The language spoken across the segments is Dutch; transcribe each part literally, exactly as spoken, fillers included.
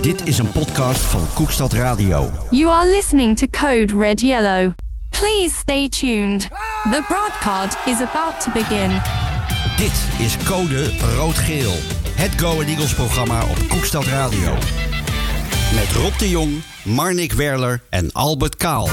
Dit is een podcast van Koekstad Radio. You are listening to Code Red Yellow. Please stay tuned. The broadcast is about to begin. Dit is Code Rood-Geel. Het Go Ahead Eagles programma op Koekstad Radio. Met Rob de Jong, Marnik Werler en Albert Kaal.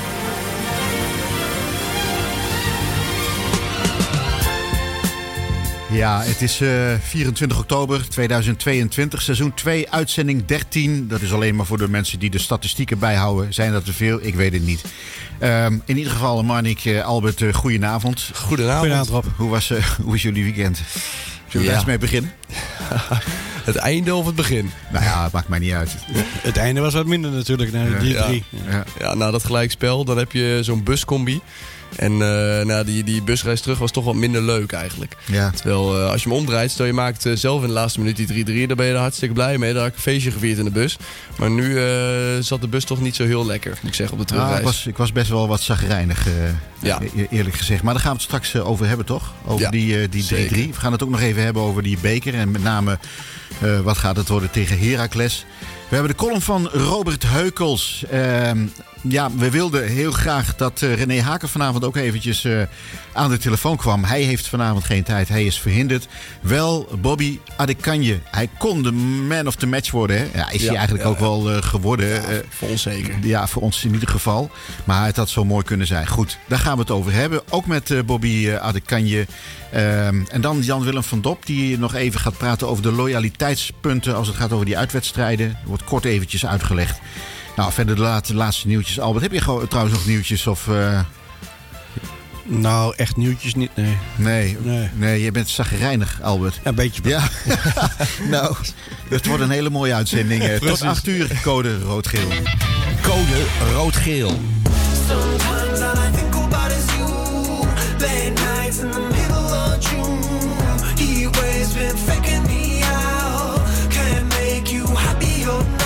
Ja, het is uh, vierentwintig oktober tweeduizend tweeëntwintig, seizoen twee, uitzending dertien. Dat is alleen maar voor de mensen die de statistieken bijhouden. Zijn dat te veel? Ik weet het niet. Um, in ieder geval, Marnik, uh, Albert, uh, goedenavond. Goedenavond. Goedenavond, Rob. Hoe was, uh, hoe is jullie weekend? Zullen we ja. eens mee beginnen? Het einde of het begin? Nou ja, het maakt mij niet uit. Het einde was wat minder natuurlijk, na de drie drie. Ja. Ja. ja, na dat gelijkspel, dan heb je zo'n buscombi. En uh, nou, die, die busreis terug was toch wat minder leuk eigenlijk. Ja. Terwijl uh, als je hem omdraait, stel je maakt uh, zelf in de laatste minuut die drie drie... dan ben je er hartstikke blij mee. Daar had ik een feestje gevierd in de bus. Maar nu uh, zat de bus toch niet zo heel lekker, moet ik zeggen, op de terugreis. Ah, ik, was, ik was best wel wat chagrijnig, uh, ja. e- eerlijk gezegd. Maar daar gaan we het straks uh, over hebben, toch? Over ja, die, uh, die drie drie. We gaan het ook nog even hebben over die beker. En met name, uh, wat gaat het worden tegen Heracles? We hebben de column van Robert Heukels. Uh, ja, we wilden heel graag dat uh, René Haken vanavond ook eventjes uh, aan de telefoon kwam. Hij heeft vanavond geen tijd, hij is verhinderd. Wel Bobby Adekanje. Hij kon de man of the match worden. Hè? Ja, is ja, hij eigenlijk ja, ook ja. wel uh, geworden. Ja, uh, voor ons zeker. Ja, voor ons in ieder geval. Maar het had zo mooi kunnen zijn. Goed, daar gaan we het over hebben. Ook met uh, Bobby uh, Adekanje. Uh, en dan Jan-Willem van Dop, die nog even gaat praten over de loyaliteitspunten als het gaat over die uitwedstrijden. Er wordt kort eventjes uitgelegd. Nou, verder de laatste, laatste nieuwtjes. Albert, heb je gewoon, trouwens nog nieuwtjes? Of, uh... Nou, echt nieuwtjes niet, nee. Nee, nee. nee je bent chagrijnig, Albert. Ja, een beetje. Ja. Nou, het wordt een hele mooie uitzending. Tot acht uur, Code Rood-Geel. Code Rood-Geel. Sometimes all I think about is you. Late nights in the middle of June. He always been faking me out. Can't make you happy or not.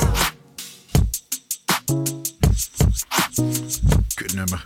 Kutnummer.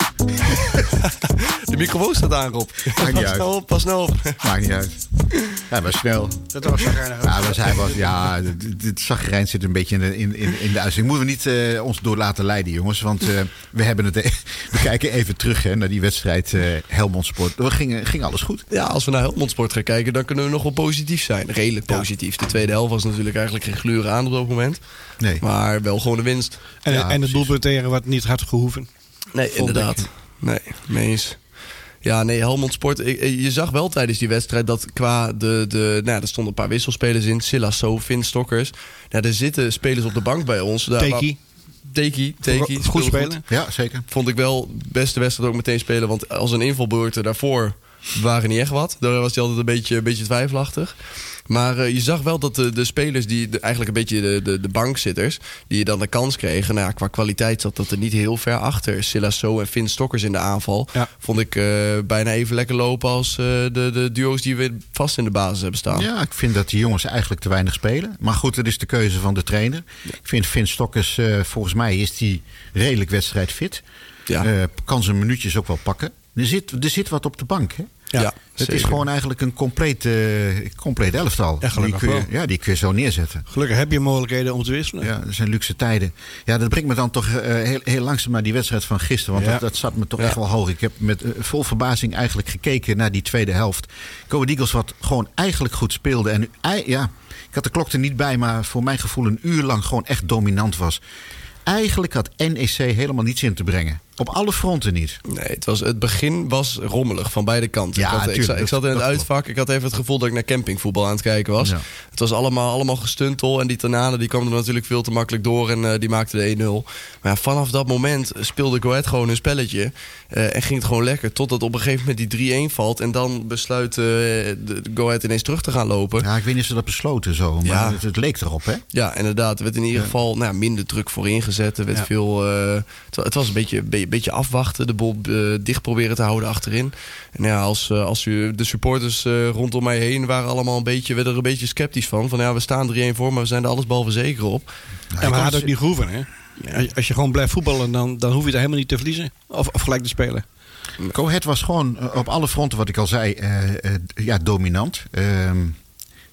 De microfoon staat aan, Rob. Maakt niet pas uit. snel op, pas snel op. Maakt niet uit. Ja, maar snel. Dat was chagrijnig. Ja, maar hij was, ja, het chagrijn zit een beetje in de, in, in, in de uitzending. Moeten we niet uh, ons door laten leiden, jongens. Want uh, we hebben het. We kijken even terug hè, naar die wedstrijd uh, Helmond Sport. Er ging, ging alles goed. Ja, als we naar Helmond Sport gaan kijken, dan kunnen we nog wel positief zijn. Redelijk positief. De tweede helft was natuurlijk eigenlijk geen gluren aan op dat moment. Nee. Maar wel gewoon de winst. En, ja, en het doelpunt tegen wat niet had gehoeven. Nee, inderdaad. Nee, mee eens. Ja, nee, Helmond Sport. Je zag wel tijdens die wedstrijd dat qua de... de nou, er stonden een paar wisselspelers in. Silasso, Finn Stokkers. Nou, er zitten spelers op de bank bij ons. Teki. Teki, Teki. Goed, goed spelen. Goed. Ja, zeker. Vond ik wel de beste wedstrijd ook meteen spelen. Want als een invalbeurten daarvoor waren niet echt wat. Daar was hij altijd een beetje, een beetje twijfelachtig. Maar uh, je zag wel dat de, de spelers, die de, eigenlijk een beetje de, de, de bankzitters, die je dan de kans kregen, nou ja, qua kwaliteit zat dat er niet heel ver achter. Silasso en Finn Stokkers in de aanval. Ja. Vond ik uh, bijna even lekker lopen als uh, de, de duo's die we vast in de basis hebben staan. Ja, ik vind dat die jongens eigenlijk te weinig spelen. Maar goed, dat is de keuze van de trainer. Ja. Ik vind Finn Stokkers, uh, volgens mij is die redelijk wedstrijdfit. Ja. Uh, kan zijn minuutjes ook wel pakken. Er zit, er zit wat op de bank, hè? Ja, ja, het zeker. is gewoon eigenlijk een compleet, uh, compleet elftal. Ja, die kun je, ja, die kun je zo neerzetten. Gelukkig heb je mogelijkheden om te wisselen. Ja, dat zijn luxe tijden. Ja, dat brengt me dan toch uh, heel, heel langzaam naar die wedstrijd van gisteren. Want ja. dat, dat zat me toch ja. echt wel hoog. Ik heb met uh, vol verbazing eigenlijk gekeken naar die tweede helft. Go Ahead Eagles wat gewoon eigenlijk goed speelde. En uh, ja, ik had de klok er niet bij, maar voor mijn gevoel een uur lang gewoon echt dominant was. Eigenlijk had N E C helemaal niets in te brengen. Op alle fronten niet. Nee, het, was, het begin was rommelig van beide kanten. Ja, ik, had, tuurlijk, ik, ik zat in het uitvak. Ik had even het gevoel dat ik naar campingvoetbal aan het kijken was. Ja. Het was allemaal, allemaal gestuntel. En die Tanane die kwam er natuurlijk veel te makkelijk door. En uh, die maakte de één nul. Maar ja, vanaf dat moment speelde Go Ahead gewoon een spelletje. Uh, en ging het gewoon lekker. Totdat op een gegeven moment die drie-één valt. En dan besluit uh, de Go Ahead ineens terug te gaan lopen. Ja, ik weet niet of ze dat besloten zo. Maar ja. het, het leek erop, hè? Ja, inderdaad. Er werd in ieder ja. geval nou, minder druk voor ingezet. Er werd ja. veel... Uh, het, het was een beetje, be, beetje afwachten. De bol uh, dicht proberen te houden achterin. En ja, als, uh, als u, de supporters uh, rondom mij heen waren allemaal een beetje, werden er een beetje sceptisch van. Van ja, we staan drie-één voor, maar we zijn er allesbehalve zeker op. Ja, maar hij had ook niet gehoeven, hè? Als je gewoon blijft voetballen, dan, dan hoef je er helemaal niet te verliezen. Of, of gelijk te spelen. Go Ahead was gewoon op alle fronten, wat ik al zei, uh, uh, ja, dominant. Uh,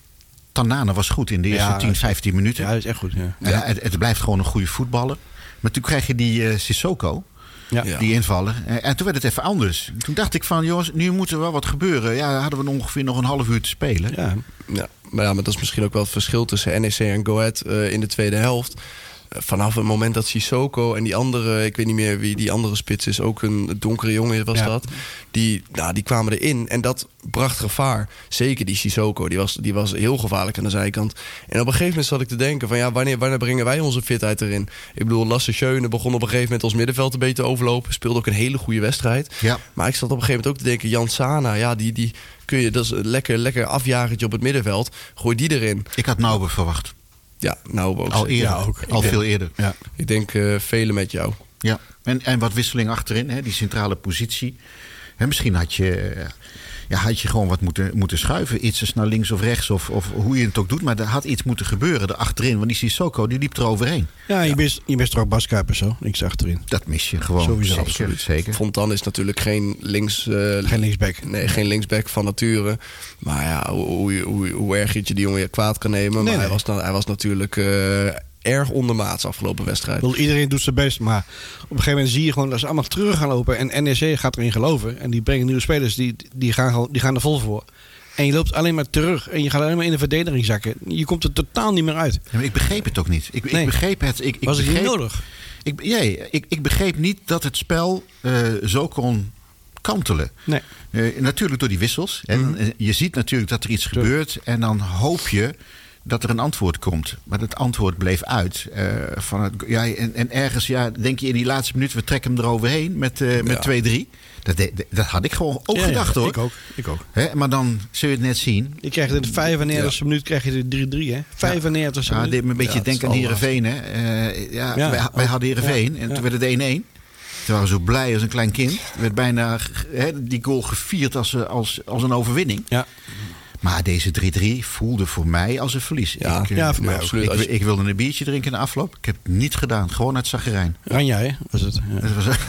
Tanane was goed in de eerste Ja, tien, vijftien minuten. Ja, dat is echt goed. Ja. Ja, het, het blijft gewoon een goede voetballer. Maar toen krijg je die uh, Sissoko, Ja. Ja. die invaller. En, en toen werd het even anders. Toen dacht ik van, jongens, nu moet er wel wat gebeuren. Ja, hadden we ongeveer nog een half uur te spelen. Ja. Ja, maar ja, maar dat is misschien ook wel het verschil tussen N E C en Go Ahead uh, in de tweede helft. Uh, vanaf het moment dat Sissoko en die andere, ik weet niet meer wie die andere spits is, ook een donkere jongen was Ja. dat. Die, nou, die kwamen erin en dat bracht gevaar. Zeker die Sissoko, die was, die was heel gevaarlijk aan de zijkant. En op een gegeven moment zat ik te denken van ja, wanneer, wanneer brengen wij onze fitheid erin? Ik bedoel, Lasse Schöne begon op een gegeven moment ons middenveld een beetje te overlopen. Speelde ook een hele goede wedstrijd. Ja. Maar ik zat op een gegeven moment ook te denken, Jan Sana, ja, die, die kun je, dat is een lekker, lekker afjagertje op het middenveld. Gooi die erin. Ik had Naube verwacht. Ja, nou ook. Al zeker. eerder. Ja, ook. Al Ja. veel eerder. Ja. Ik denk uh, velen met jou. Ja. En, en wat wisseling achterin, hè, die centrale positie. Hè, misschien had je, eh, ja, had je gewoon wat moeten, moeten schuiven. Iets eens naar links of rechts, of, of hoe je het ook doet. Maar er had iets moeten gebeuren erachterin. Want die Sissoko, die liep er overheen. Ja, je mist, je mist er ook Bas Kuipers zo, links achterin. Dat mis je gewoon. Sowieso, zeker, absoluut. zeker. Fontan is natuurlijk geen links... uh, Geen linksback. Nee, geen linksback van nature. Maar ja, hoe, hoe, hoe, hoe erg je die jongen kwaad kan nemen. Nee, maar nee. Hij, was dan, hij was natuurlijk uh, erg ondermaats afgelopen wedstrijd. Ik bedoel, iedereen doet zijn best, maar op een gegeven moment zie je gewoon dat ze allemaal terug gaan lopen. En N E C gaat erin geloven. En die brengen nieuwe spelers, die, die, gaan, gewoon- die gaan er vol voor. En je loopt alleen maar terug en je gaat alleen maar in de verdediging zakken. Je komt er totaal niet meer uit. Ja, maar ik begreep het ook niet. Ik, Nee. ik begreep het. Ik, ik Was het niet begreep, nodig? Ik, nee, ik, ik begreep niet dat het spel eh, zo kon kantelen. Nee. Eh, natuurlijk door die wissels. En Mhm. eh, je ziet natuurlijk dat er iets gebeurt. En dan hoop je dat er een antwoord komt. Maar dat antwoord bleef uit. Eh, van het, ja, en, en ergens ja, denk je in die laatste minuut, we trekken hem eroverheen met, eh, met Ja. twee drie. Dat, de- dat had ik gewoon ook Ja, gedacht ja, hoor. Ik ook. Ik ook. Hè, maar dan zul je het net zien. Je krijgt in de vijfennegentigste minuut krijg je de drie drie, hè? vijfennegentigste Ja, minuut. dit me een beetje Ja, dat denken is aan wel Heerenveen. Hè. Eh, ja, Ja, wij, wij ook. hadden Heerenveen Ja, en ja. toen werd het één één. Toen waren we zo blij als een klein kind. Er werd bijna hè, die goal gevierd als, eh, als, als een overwinning. Ja. Maar deze drie drie voelde voor mij als een verlies. Ja, ik, eh, ja, voor mij ik- ook. Absoluut. Ik, Als je- ik wilde een biertje drinken in de afloop. Ik heb het niet gedaan. Gewoon uit zagrijn. Ranja, hè? Was het. Ja. Dat was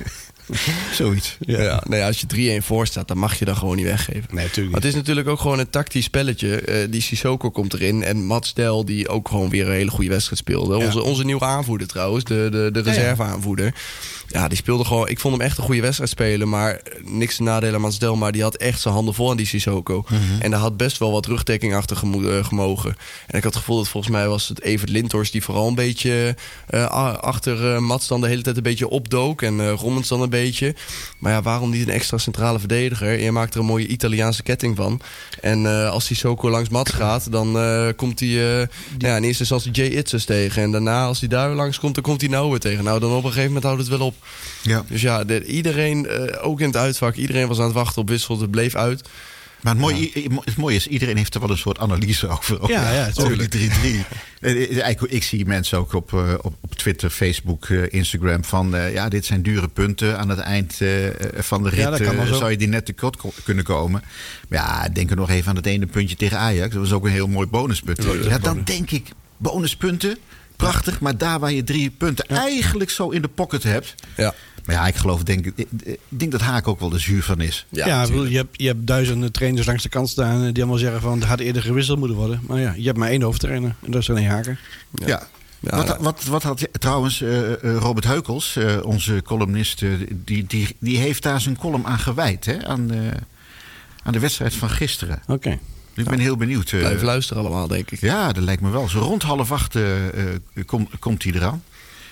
zoiets. Ja. Ja, nou ja, als je drie één voor staat, dan mag je dan gewoon niet weggeven. Nee, natuurlijk Maar het is natuurlijk ook gewoon een tactisch spelletje. Eh, die Sissoko komt erin. En Mats Del, die ook gewoon weer een hele goede wedstrijd speelde. Ja. Onze, onze nieuwe aanvoerder trouwens, de, de, de Ja, ja. reserveaanvoerder. Ja, die speelde gewoon... Ik vond hem echt een goede wedstrijd spelen. Maar niks te nadelen aan Mats Del. Maar die had echt zijn handen vol aan die Sissoko. En daar had best wel wat rugdekking achter gemo- eh, gemogen. En ik had het gevoel dat volgens mij was het Evert Lindhorst... die vooral een beetje eh, a- achter eh, Mats dan de hele tijd een beetje opdook. En uh, Rommens dan een beetje. Maar ja, waarom niet een extra centrale verdediger? Je maakt er een mooie Italiaanse ketting van. En uh, als Sissoko langs Mats gaat... dan uh, komt hij uh, ja, in eerste instantie Jay Itzes tegen. En daarna, als hij daar langs komt, dan komt hij nou weer tegen. Nou, dan op een gegeven moment houdt het wel op. Ja. Dus ja, de, iedereen, uh, ook in het uitvak... iedereen was aan het wachten op wissels. Het bleef uit. Maar het mooie, i- het mooie is, iedereen heeft er wel een soort analyse over. over Ja, ja, over die tuurlijk. drie drie. Eh, eigenlijk, ik zie mensen ook op, eh, op, op Twitter, Facebook, eh, Instagram van... eh, ja, dit zijn dure punten. Aan het eind eh, van de rit Ja, dat kan wel eh, zo. zou je die net tekort ko- kunnen komen. Maar ja, denk er nog even aan het ene puntje tegen Ajax. Dat was ook een heel mooi bonuspunt. Ja, dat is Ja, een dan bonus. denk ik, bonuspunten, prachtig. Maar daar waar je drie punten eigenlijk zo in de pocket hebt... Ja, Maar ja, ik geloof, denk, ik ik denk dat Haak ook wel de zuur van is. ja, Ja, ik bedoel, natuurlijk. je, hebt, je hebt duizenden trainers langs de kant staan... die allemaal zeggen van, er had eerder gewisseld moeten worden. Maar ja, je hebt maar één hoofdtrainer. En dat is René Haken. Ja. Ja, wat, nou. wat, wat had trouwens eh, eh, Robert Heukels, eh, onze columnist, eh, die, die, die heeft daar zijn column aan gewijd, hè, aan, eh, aan de wedstrijd van gisteren. Oké. Ik ben heel benieuwd. eh, Blijf luisteren allemaal, denk ik. ja, dat lijkt me wel. Zo rond half acht eh, eh, kom, komt hij eraan.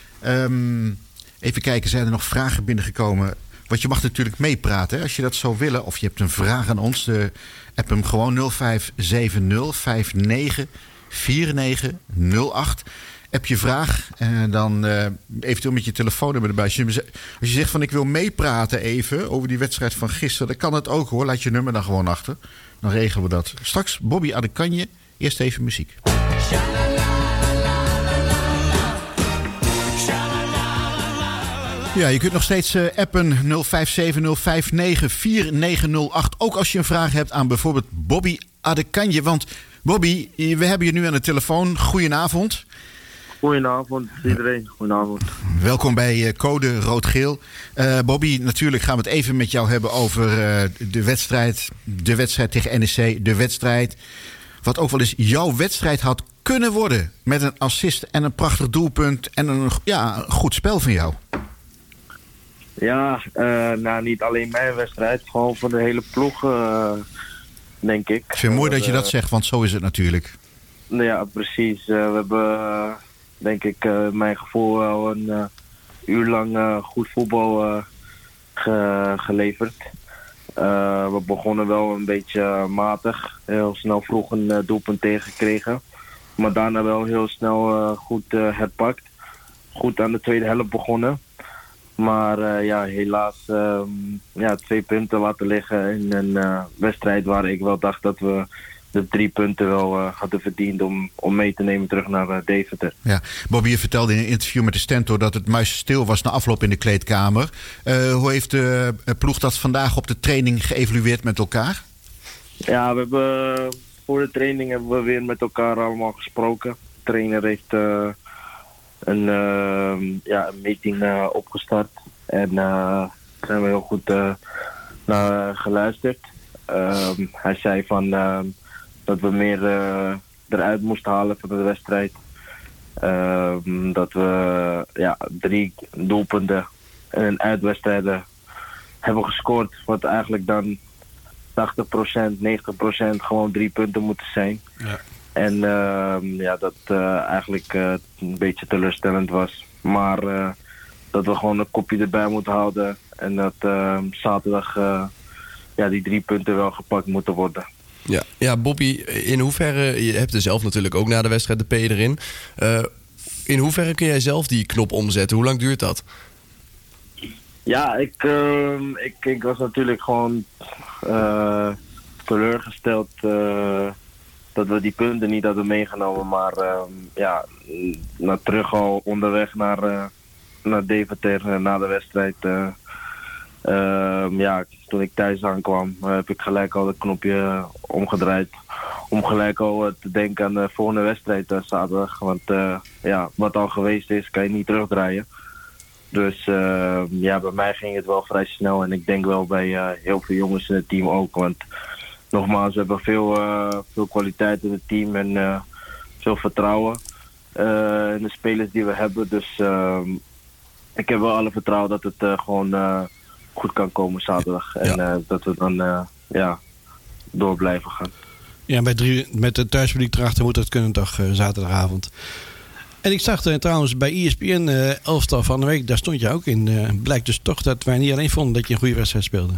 Ehm, even kijken, zijn er nog vragen binnengekomen? Want je mag natuurlijk meepraten hè, als je dat zou willen. Of je hebt een vraag aan ons. Uh, app hem gewoon nul vijf zeven nul vijf negen vier negen nul acht. Heb je vraag en dan uh, eventueel met je telefoonnummer erbij. Als je, als je zegt van ik wil meepraten even over die wedstrijd van gisteren... dan kan het ook hoor. Laat je nummer dan gewoon achter. Dan regelen we dat. Straks Bobby Adekanje. Eerst even muziek. Ja, je kunt nog steeds uh, appen nul vijf zeven nul vijf negen vier negen nul acht. Ook als je een vraag hebt aan bijvoorbeeld Bobby Adekanje. Want Bobby, we hebben je nu aan de telefoon. Goedenavond. Goedenavond iedereen, goedenavond. Welkom bij uh, Code Rood-Geel. Uh, Bobby, natuurlijk gaan we het even met jou hebben over uh, de wedstrijd. De wedstrijd tegen N E C. De wedstrijd wat ook wel eens jouw wedstrijd had kunnen worden. Met een assist en een prachtig doelpunt en een, ja, een goed spel van jou. Ja, uh, nou niet alleen mijn wedstrijd, gewoon voor de hele ploeg, uh, denk ik. Ik vind het mooi dat je Uh, dat zegt, want zo is het natuurlijk. Nou ja, precies. Uh, we hebben, uh, denk ik, uh, mijn gevoel wel een uh, uur lang uh, goed voetbal uh, ge- geleverd. Uh, we begonnen wel een beetje uh, matig. Heel snel vroeg een uh, doelpunt tegengekregen. Maar daarna wel heel snel uh, goed uh, herpakt. Goed aan de tweede helft begonnen. Maar uh, ja, helaas uh, ja, twee punten laten liggen in een uh, wedstrijd waar ik wel dacht dat we de drie punten wel uh, hadden verdiend om, om mee te nemen terug naar uh, Deventer. Ja. Bobby, je vertelde in een interview met de Stentor dat het muisstil was na afloop in de kleedkamer. Uh, hoe heeft de ploeg dat vandaag op de training geëvalueerd met elkaar? Ja, we hebben voor de training hebben we weer met elkaar allemaal gesproken. De trainer heeft uh, een, uh, ja, een meeting uh, opgestart. En uh, daar zijn we heel goed uh, naar geluisterd. Uh, hij zei van, uh, dat we meer uh, eruit moesten halen van de wedstrijd. Uh, dat we ja, drie doelpunten in uitwedstrijden hebben gescoord. Wat eigenlijk dan tachtig procent, negentig procent gewoon drie punten moeten zijn. Ja. En uh, ja, dat uh, eigenlijk uh, een beetje teleurstellend was. Maar uh, dat we gewoon een kopje erbij moeten houden. En dat uh, zaterdag uh, ja, die drie punten wel gepakt moeten worden. Ja, ja, Bobby, in hoeverre, je hebt er zelf natuurlijk ook na de wedstrijd de P erin. Uh, in hoeverre kun jij zelf die knop omzetten? Hoe lang duurt dat? Ja, ik, uh, ik, ik was natuurlijk gewoon uh, teleurgesteld uh, dat we die punten niet hadden meegenomen. Maar uh, ja, naar terug al onderweg naar, uh, naar Deventer uh, na de wedstrijd. Uh, uh, ja, toen ik thuis aankwam uh, heb ik gelijk al het knopje omgedraaid. Om gelijk al uh, te denken aan de volgende wedstrijd uh, zaterdag. Want uh, ja, wat al geweest is, kan je niet terugdraaien. Dus uh, ja, bij mij ging het wel vrij snel. En ik denk wel bij uh, heel veel jongens in het team ook. Want nogmaals, we hebben veel, uh, veel kwaliteit in het team en uh, veel vertrouwen uh, in de spelers die we hebben. Dus uh, ik heb wel alle vertrouwen dat het uh, gewoon uh, goed kan komen zaterdag. En uh, dat we dan uh, ja, door blijven gaan. Ja, met, drie, met de thuispubliek erachter moet dat kunnen toch uh, zaterdagavond. En ik zag uh, trouwens bij E S P N uh, elftal van de week, daar stond je ook in. Uh, blijkt dus toch dat wij niet alleen vonden dat je een goede wedstrijd speelde.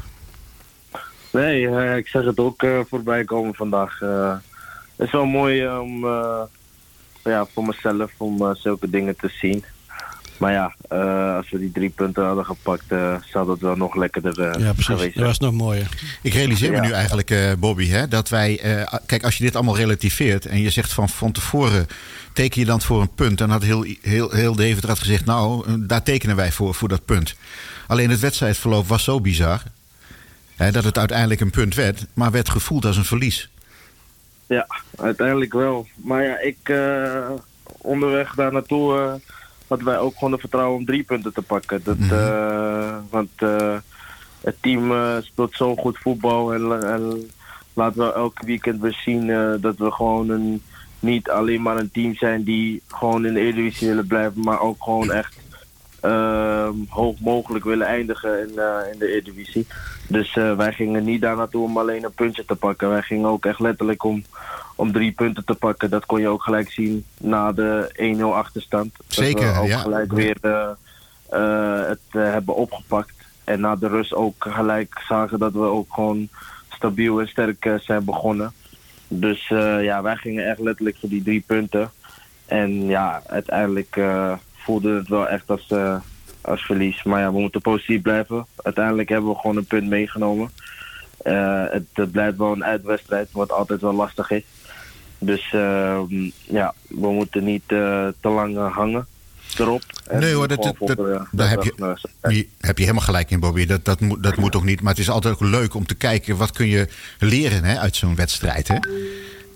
Nee, uh, ik zag het ook uh, voorbij komen vandaag. Uh, het is wel mooi uh, om uh, ja, voor mezelf om uh, zulke dingen te zien. Maar ja, uh, als we die drie punten hadden gepakt, uh, zou dat wel nog lekkerder uh, ja, precies. geweest zijn. Dat was nog mooier. Ik realiseer me Ja. nu eigenlijk, uh, Bobby, hè, dat wij... Uh, kijk, als je dit allemaal relativeert en je zegt van, van tevoren... teken je dan voor een punt. Dan had heel, heel, heel Deventer had gezegd... nou, uh, daar tekenen wij voor, voor dat punt. Alleen het wedstrijdverloop was zo bizar... Hè, dat het uiteindelijk een punt werd... maar werd gevoeld als een verlies. Ja, uiteindelijk wel. Maar ja, ik uh, onderweg daar naartoe uh, hadden wij ook gewoon de vertrouwen om drie punten te pakken. Dat, uh, want uh, het team uh, speelt zo goed voetbal en, en laten we elk weekend weer zien uh, dat we gewoon een, niet alleen maar een team zijn die gewoon in de Eredivisie willen blijven, maar ook gewoon echt uh, hoog mogelijk willen eindigen in, uh, in de Eredivisie. Dus uh, wij gingen niet daar naartoe om alleen een puntje te pakken. Wij gingen ook echt letterlijk om, om drie punten te pakken. Dat kon je ook gelijk zien na de één nul achterstand. Zeker, dat we ook ja. gelijk weer uh, uh, het uh, hebben opgepakt. En na de rust ook gelijk zagen dat we ook gewoon stabiel en sterk uh, zijn begonnen. Dus uh, ja, wij gingen echt letterlijk voor die drie punten. En ja, uiteindelijk uh, voelde het wel echt als... Uh, als verlies. Maar ja, we moeten positief blijven. Uiteindelijk hebben we gewoon een punt meegenomen. Uh, het, het blijft wel een uitwedstrijd, wat altijd wel lastig is. Dus uh, ja, we moeten niet uh, te lang uh, hangen erop. En Nee hoor, dat, dat, dat, voor, uh, daar heb je, uh, je, heb je helemaal gelijk in, Bobby. Dat, dat, moet, dat moet ook niet. Maar het is altijd ook leuk om te kijken... wat kun je leren hè, uit zo'n wedstrijd. Hè?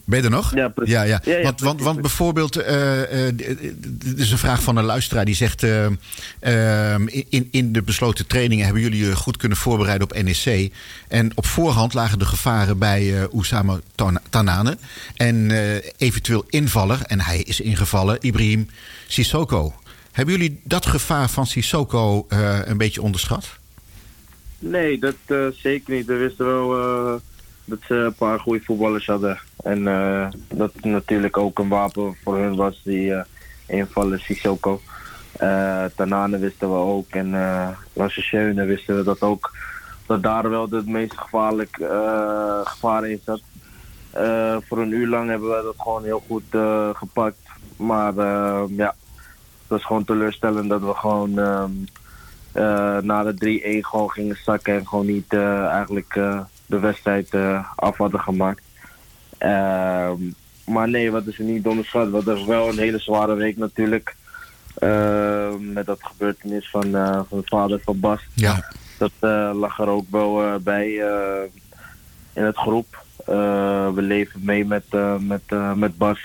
Ben je er nog? Ja, precies. Ja, ja. Ja, ja, want, precies, want, want bijvoorbeeld, uh, uh, dit is een vraag van een luisteraar die zegt... Uh, uh, in, in de besloten trainingen hebben jullie je goed kunnen voorbereiden op N E C. En op voorhand lagen de gevaren bij uh, Oussama Tanane. En uh, eventueel invaller, en hij is ingevallen, Ibrahim Sissoko. Hebben jullie dat gevaar van Sissoko uh, een beetje onderschat? Nee, dat uh, zeker niet. We wisten wel uh, dat ze een paar goede voetballers hadden. En uh, dat het natuurlijk ook een wapen voor hun was, die uh, invallen Sissoko. Uh, Tanane wisten we ook. En uh, Lasse Schöne wisten we dat ook. Dat daar wel het meest gevaarlijk uh, gevaar in zat. Uh, voor een uur lang hebben we dat gewoon heel goed uh, gepakt. Maar uh, ja, het was gewoon teleurstellend dat we gewoon... Uh, Uh, na de drie-een gewoon gingen zakken en gewoon niet uh, eigenlijk uh, de wedstrijd uh, af hadden gemaakt. Uh, maar nee, wat is er niet onderschat? Dat was wel een hele zware week natuurlijk. Uh, met dat gebeurtenis van, uh, van de vader van Bas. Ja. Dat uh, lag er ook wel uh, bij uh, in het groep. Uh, we leven mee met, uh, met, uh, met Bas.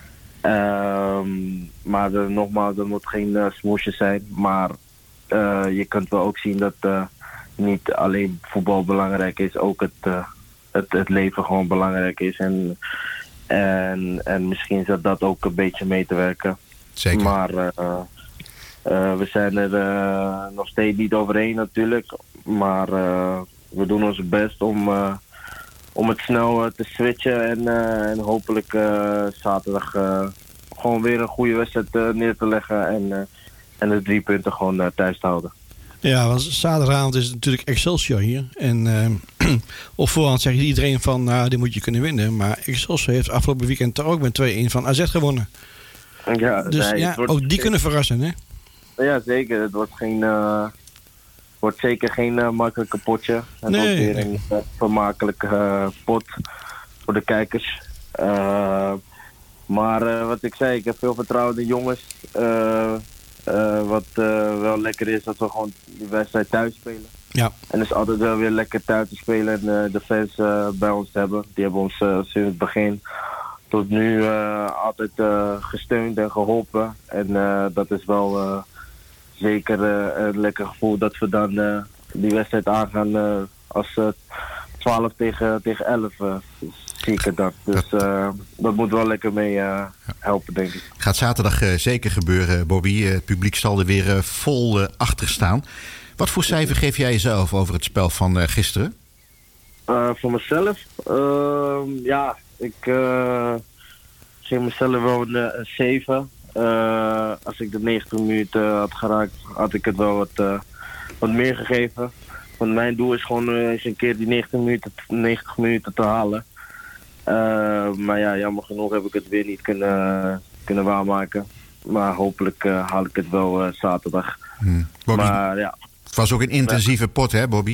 Uh, maar uh, nogmaals, dat moet geen uh, smoesje zijn. Maar Uh, je kunt wel ook zien dat uh, niet alleen voetbal belangrijk is, ook het, uh, het, het leven gewoon belangrijk is. En, en, en misschien zat dat ook een beetje mee te werken. Zeker. Maar uh, uh, we zijn er uh, nog steeds niet overheen natuurlijk. Maar uh, we doen ons best om, uh, om het snel uh, te switchen. En, uh, en hopelijk uh, zaterdag uh, gewoon weer een goede wedstrijd uh, neer te leggen. En, uh, En de drie punten gewoon uh, thuis te houden. Ja, want zaterdagavond is het natuurlijk Excelsior hier. En uh, op voorhand zegt iedereen van, nou, dit moet je kunnen winnen. Maar Excelsior heeft afgelopen weekend toch ook met twee-een van A Z gewonnen. Ja, dus nee, ja, wordt ook die zeker, kunnen verrassen, hè? Ja, zeker. Het wordt, geen, uh, wordt zeker geen uh, makkelijke potje. Het Nee, wordt weer nee. een uh, vermakelijke uh, pot voor de kijkers. Uh, maar uh, wat ik zei, ik heb veel vertrouwen in de jongens. Uh, Uh, wat uh, wel lekker is, dat we gewoon die wedstrijd thuis spelen. Ja. En het is altijd wel weer lekker thuis te spelen en uh, de fans uh, bij ons te hebben. Die hebben ons uh, sinds het begin tot nu uh, altijd uh, gesteund en geholpen. En uh, dat is wel uh, zeker uh, een lekker gevoel dat we dan uh, die wedstrijd aangaan uh, als uh, twaalf tegen, tegen elf. Uh, zie ik het dan. Dus uh, dat moet wel lekker mee uh, helpen, denk ik. Gaat zaterdag uh, zeker gebeuren, Bobby. Uh, het publiek zal er weer uh, vol uh, achter staan. Wat voor cijfer geef jij jezelf over het spel van uh, gisteren? Uh, voor mezelf? Uh, ja, ik uh, geef mezelf wel een, een zeven. Uh, als ik de negentig minuten had geraakt, had ik het wel wat, uh, wat meer gegeven. Want mijn doel is gewoon uh, eens een keer die negentig minuten, negentig minuten te halen. Uh, maar ja, jammer genoeg heb ik het weer niet kunnen, kunnen waarmaken. Maar hopelijk uh, haal ik het wel uh, zaterdag. Hmm. Bobby, maar ja. Het was ook een intensieve pot, hè, Bobby?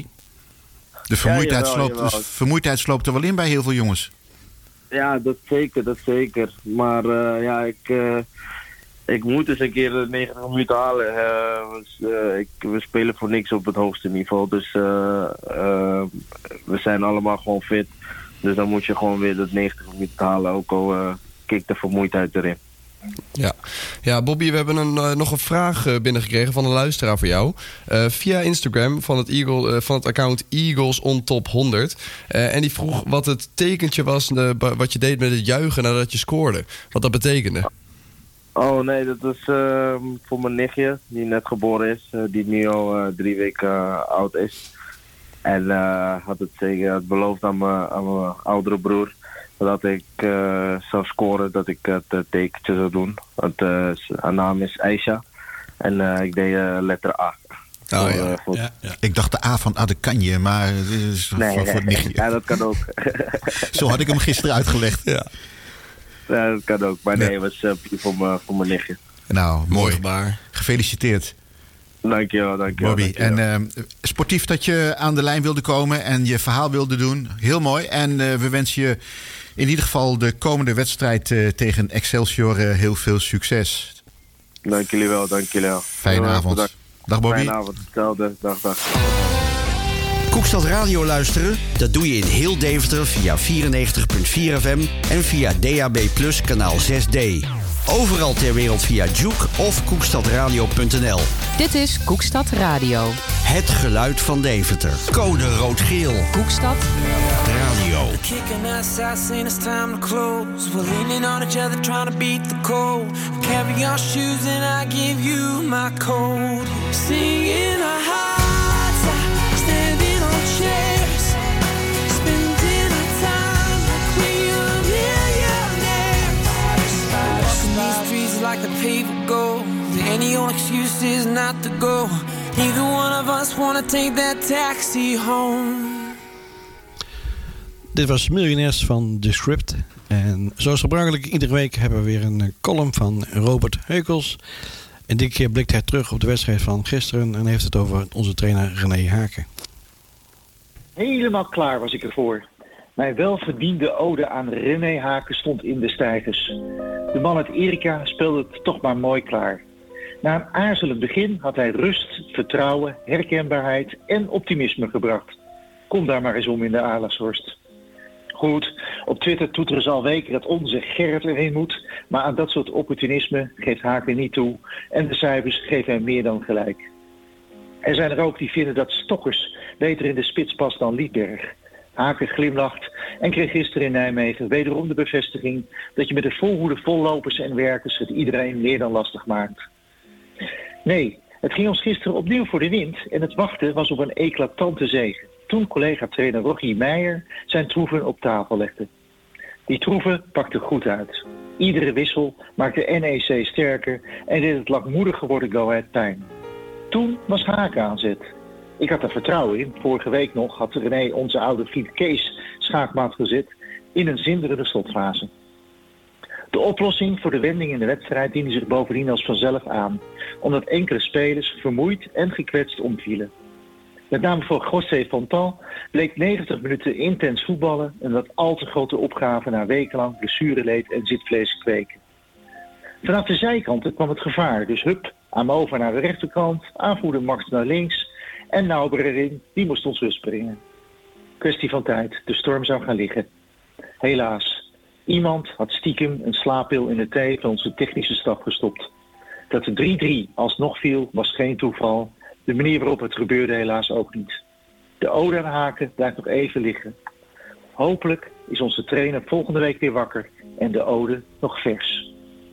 De vermoeidheid, Ja, jawel, sloopt, jawel. de vermoeidheid sloopt er wel in bij heel veel jongens. Ja, dat zeker, dat zeker. Maar uh, ja, ik, uh, ik moet eens een keer de negentig minuten halen. Uh, dus, uh, ik, we spelen voor niks op het hoogste niveau. Dus uh, uh, we zijn allemaal gewoon fit. Dus dan moet je gewoon weer dat negentig minuten halen. Ook al uh, kikt de vermoeidheid erin. Ja. ja, Bobby, we hebben een, uh, nog een vraag uh, binnengekregen van een luisteraar voor jou. Uh, via Instagram van het, Eagle, uh, van het account Eagles on Top honderd. Uh, en die vroeg wat het tekentje was, uh, wat je deed met het juichen nadat je scoorde. Wat dat betekende. Oh nee, dat was uh, voor mijn nichtje, die net geboren is. Uh, die nu al uh, drie weken uh, oud is. En uh, had het zeker had beloofd aan mijn, aan mijn oudere broer dat ik uh, zou scoren, dat ik het uh, tekentje zou doen. Want uh, haar naam is Aisha. En uh, ik deed uh, letter A. Oh, voor, ja. uh, voor... Ja, ja. Ik dacht de A van Adekanje, maar dit is Nee, voor, voor het nee, nichtje. ja, dat kan ook. Zo had ik hem gisteren uitgelegd. Ja. Ja, dat kan ook. Maar nee, Ja. het was uh, puur voor, mijn- voor mijn nichtje. Nou, mooi. gebaar. Gefeliciteerd, Dankjewel, dankjewel. Bobby. dankjewel. En uh, sportief dat je aan de lijn wilde komen en je verhaal wilde doen. Heel mooi. En uh, we wensen je in ieder geval de komende wedstrijd uh, tegen Excelsior uh, heel veel succes. Dank jullie wel, dank jullie wel. Fijne Heel erg avond. bedankt. Dag Bobby. Fijne avond, hetzelfde. Dag, dag. Koekstad Radio luisteren? Dat doe je in heel Deventer via vierennegentig komma vier F M en via D A B plus kanaal zes D. Overal ter wereld via Juke of koekstadradio punt n l. Dit is Koekstad Radio. Het geluid van Deventer. Code rood-geel. Koekstad Radio. Kicking us out, saying it's time to close. We're leaning on each other, trying to beat the cold. Carry your shoes and I give you my coat. Singing our hearts out, standing on chairs, spending our time like we are millionaires. Walking these streets like the paved gold. Any old excuse is not to go. Neither one of us wanna take that taxi home. Dit was Miljonairs van The Script. En zoals gebruikelijk, iedere week hebben we weer een column van Robert Heukels. En dit keer blikt hij terug op de wedstrijd van gisteren en heeft het over onze trainer René Haken. Helemaal klaar was ik ervoor. Mijn welverdiende ode aan René Haken stond in de stijgers. De man uit Erika speelde het toch maar mooi klaar. Na een aarzelend begin had hij rust, vertrouwen, herkenbaarheid en optimisme gebracht. Kom daar maar eens om in de Aarlandshorst. Goed, op Twitter toeteren ze al weken dat onze Gerrit erin moet, maar aan dat soort opportunisme geeft Haken niet toe en de cijfers geven hem meer dan gelijk. Er zijn er ook die vinden dat Stokkers beter in de spits past dan Liedberg. Haken glimlacht en kreeg gisteren in Nijmegen wederom de bevestiging dat je met de volhoede vollopers en werkers het iedereen meer dan lastig maakt. Nee, het ging ons gisteren opnieuw voor de wind en het wachten was op een eclatante zege. Toen collega-trainer Rogier Meijer zijn troeven op tafel legde. Die troeven pakten goed uit. Iedere wissel maakte N E C sterker en deed het langmoedig geworden Go Ahead pijn. Toen was Haken aan zet. Ik had er vertrouwen in. Vorige week nog had René onze oude vriend Kees schaakmaat gezet in een zinderende slotfase. De oplossing voor de wending in de wedstrijd diende zich bovendien als vanzelf aan, omdat enkele spelers vermoeid en gekwetst omvielen. Met name voor José Fontan bleek negentig minuten intens voetballen en dat al te grote opgave na wekenlang blessureleed en zitvlees kweken. Vanaf de zijkanten kwam het gevaar, dus hup, Amova naar de rechterkant, aanvoerder Max naar links en Nauber erin, die moest ons rust brengen. Kwestie van tijd, de storm zou gaan liggen. Helaas, iemand had stiekem een slaappil in de thee van onze technische staf gestopt. Dat de drie drie alsnog viel was geen toeval. De manier waarop het gebeurde helaas ook niet. De ode aan Haken blijft nog even liggen. Hopelijk is onze trainer volgende week weer wakker en de ode nog vers.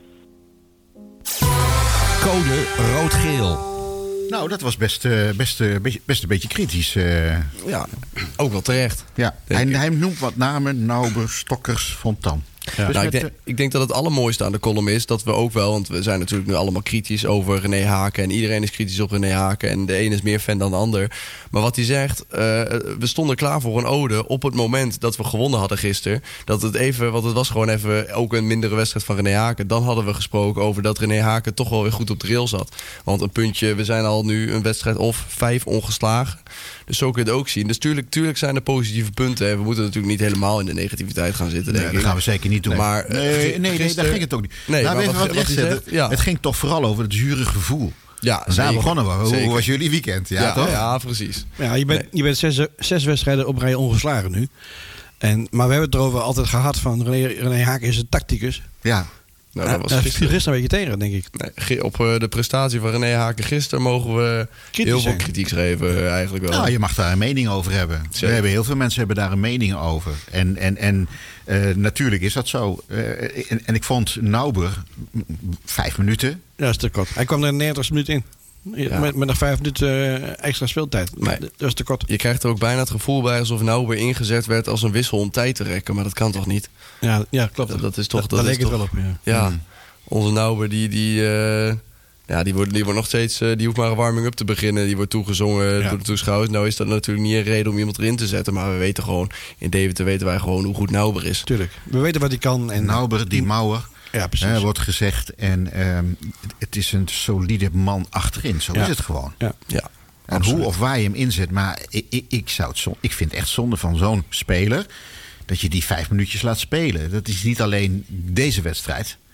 Code rood-geel. Nou, dat was best, uh, best, uh, best een beetje kritisch. Uh. Ja, ook wel terecht. Ja, hij, hij noemt wat namen, Nauber, Stokkers, Fontan. Ja. Dus Nou, ik, met, denk, ik denk dat het allermooiste aan de column is dat we ook wel, want we zijn natuurlijk nu allemaal kritisch over René Haken en iedereen is kritisch op René Haken en de een is meer fan dan de ander. Maar wat hij zegt, uh, we stonden klaar voor een ode op het moment dat we gewonnen hadden gisteren. Dat het even, want het was gewoon even ook een mindere wedstrijd van René Haken. Dan hadden we gesproken over dat René Haken toch wel weer goed op de rail zat. Want een puntje, we zijn al nu een wedstrijd of vijf ongeslagen. Dus zo kun je het ook zien. Dus tuurlijk, tuurlijk zijn er positieve punten. En we moeten natuurlijk niet helemaal in de negativiteit gaan zitten, denk nee, ik. dat gaan we zeker niet doen. Maar, nee, nee, nee, gisteren, daar ging het ook niet. Nee, nou, maar even wat, wat wat rechtzetten. zegt, ja. Het ging toch vooral over het zure gevoel. Ja, daar zeker, begonnen we. Hoe zeker. was jullie weekend? Ja, ja, toch? ja, precies. Ja, je bent, Nee. je bent zes, zes wedstrijden op rij ongeslagen nu. En, maar we hebben het erover altijd gehad van René, René Haken is een tacticus. Ja. Nou, Ja, dat was dat viel gisteren. gisteren een beetje tegen, denk ik. Nee, ge- op uh, de prestatie van René Haken gisteren mogen we Kritisch heel veel zijn. kritiek geven, uh, eigenlijk wel. Nou, je mag daar een mening over hebben. We hebben, heel veel mensen hebben daar een mening over. En, en, en uh, natuurlijk is dat zo. Uh, en, en ik vond Nauber m, vijf minuten. Ja, dat is te kort. Hij kwam er negentig minuten in. Ja. Met, met nog vijf minuten uh, extra speeltijd. Nee. Dat is te kort. Je krijgt er ook bijna het gevoel bij alsof nou weer ingezet werd als een wissel om tijd te rekken. Maar dat kan toch niet? Ja, ja klopt. Dat, dat is toch... Dat, dat daar is leek het toch, wel op, ja. Ja, Mm. onze Nauber die... die uh, ja, die wordt, die wordt nog steeds... Uh, die hoeft maar een warming-up te beginnen. Die wordt toegezongen Ja. door de toeschouwers. Nou is dat natuurlijk niet een reden om iemand erin te zetten. Maar we weten gewoon... In Deventer weten wij gewoon hoe goed Nauber is. Tuurlijk. We weten wat hij kan. En Nauber, die Mauer. Ja, precies. Hè, wordt gezegd. En um, het is een solide man achterin. Zo Ja. is het gewoon. Ja. Ja, En absoluut. hoe of waar je hem inzet. Maar ik, ik, ik, zou het zon, ik vind het echt zonde van zo'n speler. Dat je die vijf minuutjes laat spelen. Dat is niet alleen deze wedstrijd.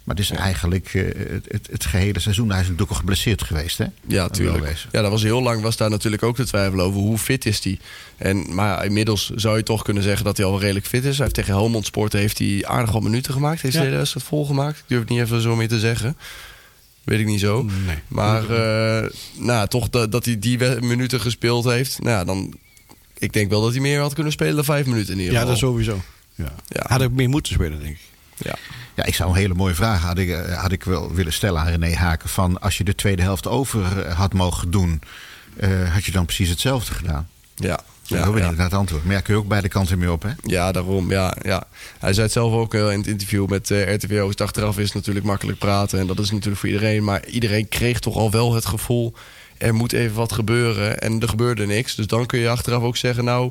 Maar het is eigenlijk uh, het, het gehele seizoen. Hij is natuurlijk al geblesseerd geweest, hè? Ja, tuurlijk. Ja, dat was heel lang was daar natuurlijk ook de twijfel over hoe fit is hij. En maar inmiddels zou je toch kunnen zeggen dat hij al redelijk fit is. Hij heeft tegen Helmond Sport heeft hij aardig wat minuten gemaakt. Heeft hij ja. de wedstrijd volgemaakt? Ik durf het niet even zo meer te zeggen. Weet ik niet zo. Nee. Maar uh, nou, toch dat, dat hij die we- minuten gespeeld heeft. Nou, dan, ik denk wel dat hij meer had kunnen spelen dan vijf minuten in ieder Ja, geval. dat sowieso. Ja. Ja. Had ik meer moeten spelen, denk ik. Ja. Ja, ik zou een hele mooie vraag had ik, uh, had ik wel willen stellen aan René Haken. Van als je de tweede helft over uh, had mogen doen, uh, had je dan precies hetzelfde gedaan? Ja. Ja, ja, ben ik naar het antwoord. Maar ja, kun je ook beide kanten mee op, hè? Ja, daarom. Ja, ja. Hij zei het zelf ook uh, in het interview met uh, R T V Oost. Achteraf is het natuurlijk makkelijk praten. En dat is natuurlijk voor iedereen. Maar iedereen kreeg toch al wel het gevoel, er moet even wat gebeuren. En er gebeurde niks. Dus dan kun je achteraf ook zeggen, nou,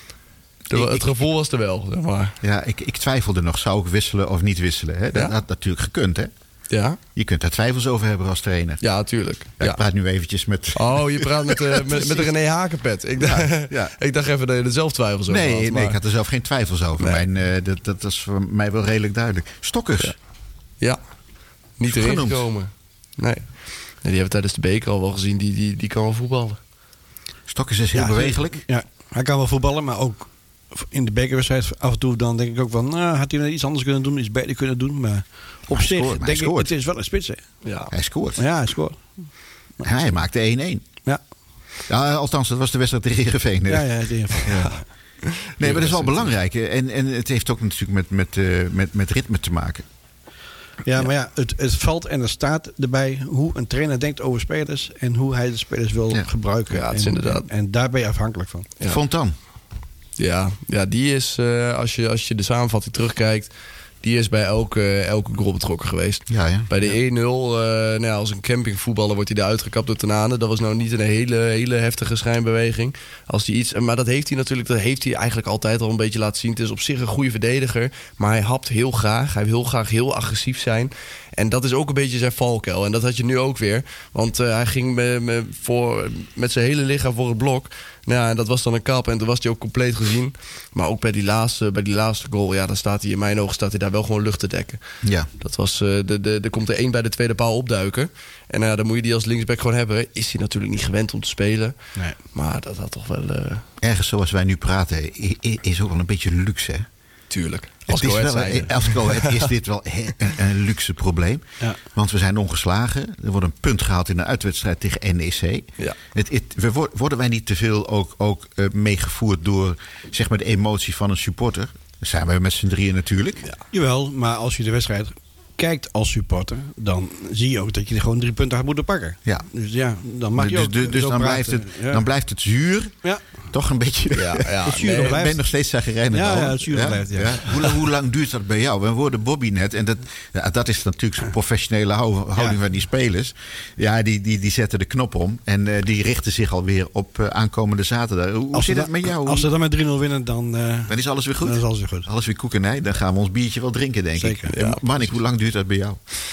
de, Ik- het gevoel was er wel, zeg maar. Ja, ik, ik twijfelde nog. Zou ik wisselen of niet wisselen? Hè? Dat Ja. had natuurlijk gekund, hè? Ja? Je kunt daar twijfels over hebben als trainer. Ja, tuurlijk. Ja, Ja. Ik praat nu eventjes met... Oh, je praat met, uh, met, met de René Hakenpet. Ik dacht, Ja, ja. ik dacht even dat je er zelf twijfels over Nee, had. nee, maar- ik had er zelf geen twijfels over. Nee. Mijn, eh, dat, dat is voor mij wel redelijk duidelijk. Stokkers. Ja. Ja, niet erin Genoemd. gekomen. Nee. Nee, die hebben we tijdens de beker al wel gezien. Die, die, die kan wel voetballen. Stokkers is heel Ja, bewegelijk. Ja, hij kan wel voetballen, maar ook in de bekerwedstrijd af en toe dan denk ik ook van, nou, had hij nou iets anders kunnen doen, iets beter kunnen doen. Maar op hij zich scoort, maar denk hij ik, scoort. het is wel een spits, hè. Ja. Hij scoort. Ja, hij scoort. Hij maakte één-één. Ja, Ja, althans, dat was de wedstrijd tegen Heerenveen. ja, ja. het is- Nee, maar dat is wel belangrijk. hè. En, en het heeft ook natuurlijk met, met, eh, met, met ritme te maken. Ja, maar ja, het, het valt en er staat erbij hoe een trainer denkt over spelers en hoe hij de spelers wil Ja. gebruiken. Ja, het is en, inderdaad. En, en daar ben je afhankelijk van. Ja. Fontan. Ja, ja, die is, uh, als, je, als je de samenvatting terugkijkt, die is bij elke, elke goal betrokken geweest. Ja, ja. Bij de één nul, uh, nou ja, als een campingvoetballer wordt hij eruit gekapt door Tanane. Dat was nou niet een hele, hele heftige schijnbeweging. Als die iets, maar dat heeft hij natuurlijk, dat heeft hij eigenlijk altijd al een beetje laten zien. Het is op zich een goede verdediger, maar hij hapt heel graag. Hij wil graag heel agressief zijn. En dat is ook een beetje zijn valkuil. En dat had je nu ook weer. Want uh, hij ging me, me voor, met zijn hele lichaam voor het blok. Nou ja, en dat was dan een kap. En toen was hij ook compleet gezien. Maar ook bij die laatste, bij die laatste goal, ja, dan staat hij in mijn ogen staat hij daar wel gewoon lucht te dekken. Ja. Dat was, uh, de, de, er komt er één bij de tweede paal opduiken. En uh, dan moet je die als linksback gewoon hebben. Is hij natuurlijk niet gewend om te spelen. Nee. Maar dat had toch wel... Uh, Ergens zoals wij nu praten, i- i- is ook wel een beetje luxe, hè? tuurlijk. Als Het is Go Ahead wel, zijnde. als Go Ahead is dit wel he- een, een luxe probleem. Ja. Want we zijn ongeslagen. Er wordt een punt gehaald in een uitwedstrijd tegen N E C. Ja. Het, het, we wo- worden wij niet te veel ook, ook uh, meegevoerd door zeg maar, de emotie van een supporter? Dat zijn wij met z'n drieën natuurlijk. Ja. Jawel, maar als je de wedstrijd kijkt als supporter, dan zie je ook dat je er gewoon drie punten had moeten pakken. Ja. Dus ja, dan mag je dus ook dus, dus zo dan, praten. blijft het, Ja. dan blijft het zuur. Ja. Toch een beetje... Ja, ja, Het zuur nee, blijft. Ik ben nog steeds zagrijnig. Ja, al. ja, het zuur blijft, ja. Hoe, lang- hoe lang duurt dat bij jou? We hoorden Bobby net. En dat, ja, dat is natuurlijk zo'n professionele hou- houding Ja. van die spelers. Ja, die, die, die zetten de knop om. En uh, die richten zich alweer op uh, aankomende zaterdag. Hoe, hoe Als zit ze het dan- met jou? Als ze dan met drie nul winnen, dan, uh, Dan is alles weer goed? dan is alles weer goed. Alles weer koekenij. Dan gaan we ons biertje wel drinken, denk Zeker, ik. ja, En Manik, hoe lang duurt dat bij jou?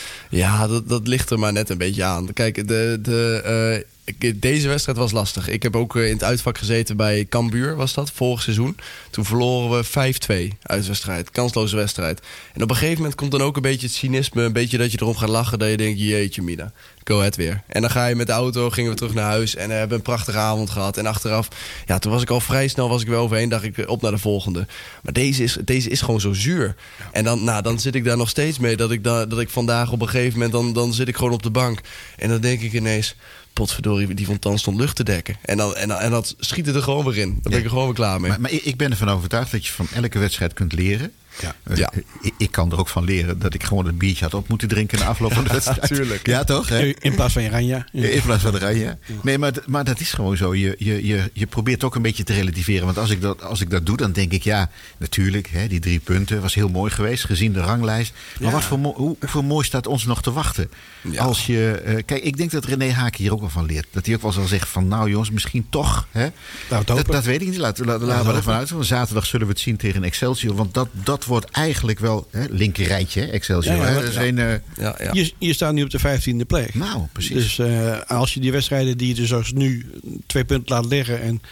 Ja, dat, dat ligt er maar net een beetje aan. Kijk, de, de, uh, ik- deze wedstrijd was lastig. Ik heb ook uh, in het uitvak gezeten bij Cambuur, was dat, vorig seizoen. Toen verloren we vijf twee uitwedstrijd. Kansloze wedstrijd. En op een gegeven moment komt dan ook een beetje het cynisme, een beetje dat je erom gaat lachen, dat je denkt, jeetje mina, Go Ahead weer. En dan ga je met de auto, gingen we terug naar huis en uh, hebben een prachtige avond gehad. En achteraf, ja, toen was ik al vrij snel, was ik weer overheen, dacht ik op naar de volgende. Maar deze is, deze is gewoon zo zuur. En dan, nou, dan zit ik daar nog steeds mee, dat ik, da, dat ik vandaag op een gegeven moment, dan, dan zit ik gewoon op de bank. En dan denk ik ineens, potverdorie, die Fontan stond lucht te dekken. En dan, en dan, en dat schiet het er gewoon weer in. Dan ben Ja. ik er gewoon weer klaar mee. Maar, maar ik ik ben ervan overtuigd dat je van elke wedstrijd kunt leren. Ja. Uh, Ja. ik, ik kan er ook van leren dat ik gewoon een biertje had op moeten drinken na afloop van de wedstrijd. tuurlijk. Ja, toch? Hè? In plaats van je ranja. Ja, in plaats van de rij, ja. Nee, maar, d- maar dat is gewoon zo. Je, je, je, je probeert ook een beetje te relativeren. Want als ik dat, als ik dat doe, dan denk ik... ja, natuurlijk, hè, die drie punten was heel mooi geweest... gezien de ranglijst. Maar Ja. wat voor mo- hoe, hoeveel mooi staat ons nog te wachten? Ja. Als je... eh, kijk, ik denk dat René Haken hier ook wel van leert. Dat hij ook wel zal zeggen van... nou jongens, misschien toch... Hè? het Dat, hopen. dat weet ik niet. Laten, laten, laten we ervan uit. Want zaterdag zullen we het zien tegen Excelsior. Want dat, dat wordt eigenlijk wel... Hè, linker rijtje, hè, Excelsior. Ja, ja, hè? maar- Dat is een, eh, Ja, ja. Je, je staat nu op de vijftiende plek. nou, precies. Dus uh, als je die wedstrijden die je dus als nu twee punten laat liggen en